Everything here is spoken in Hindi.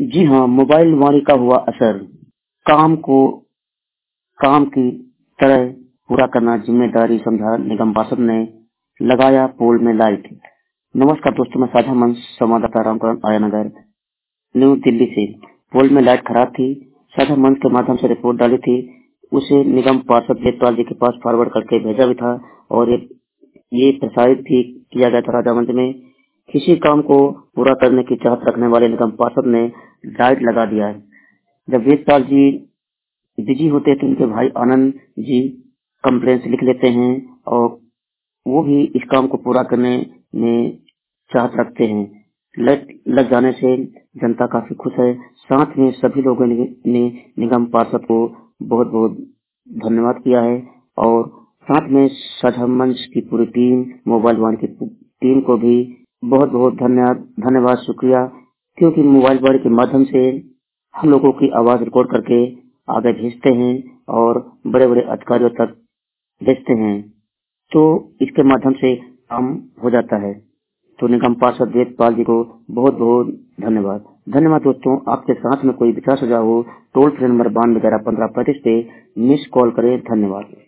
जी हाँ, मोबाइल वाणी का हुआ असर। काम को काम की तरह पूरा करना जिम्मेदारी समझा निगम पार्षद ने लगाया पोल में लाइट। नमस्कार दोस्तों, मैं साझा मंच संवाददाता रामकरण आयानगर न्यू दिल्ली से। पोल में लाइट खराब थी, साझा मंच के माध्यम से रिपोर्ट डाली थी, उसे निगम पार्षद वेदपाल जी के पास फॉरवर्ड करके भेजा भी था और ये प्रसारित भी किया गया था राजामंच में। किसी काम को पूरा करने की चाहत रखने वाले निगम पार्षद ने लाइट लगा दिया है। जब वेदपाल जी बिजी होते हैं तो उनके भाई आनंद जी कंप्लेंट्स लिख लेते हैं और वो भी इस काम को पूरा करने में चाहत रखते हैं। लाइट लग जाने से जनता काफी खुश है। साथ में सभी लोगों ने निगम पार्षद को बहुत बहुत धन्यवाद किया है और साथ में साझा मंच की पूरी टीम, मोबाइल वन की टीम को भी बहुत बहुत धन्यवाद शुक्रिया, क्योंकि मोबाइल वन के माध्यम से हम लोगों की आवाज रिकॉर्ड करके आगे भेजते हैं और बड़े बड़े अधिकारियों तक भेजते हैं, तो इसके माध्यम से काम हो जाता है। तो निगम पार्षद वेदपाल जी को बहुत बहुत धन्यवाद। धन्यवाद दोस्तों। आपके साथ में कोई विचार सुझाव हो, टोल फ्री नंबर 92111535 पे मिस कॉल करें। धन्यवाद।